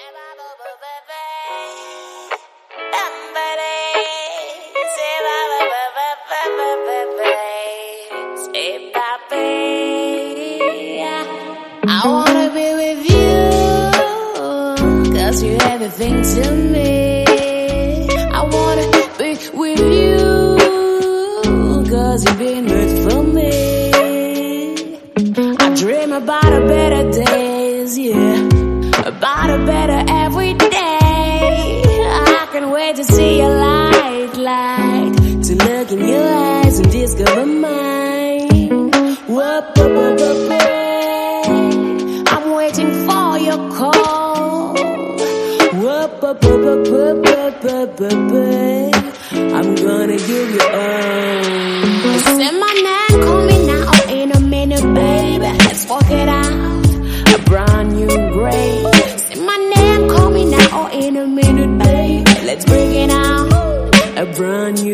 I wanna be with you, 'cause you're everything to me. I wanna be with you, 'cause you've been good for me. I dream about a better days, yeah, about a better every day. I can't wait to see your light, to look in your eyes and discover mine. Whoop, whoop, whoop, whoop, whoop. I'm waiting for your call. Whoop, whoop, whoop, whoop, whoop, whoop, whoop, whoop, whoop. I'm gonna give you all. Say my name, call me now in a minute, baby. Let's work it out, a brand new grade. Say my name, call me now in a minute, baby. Let's break it out, a brand new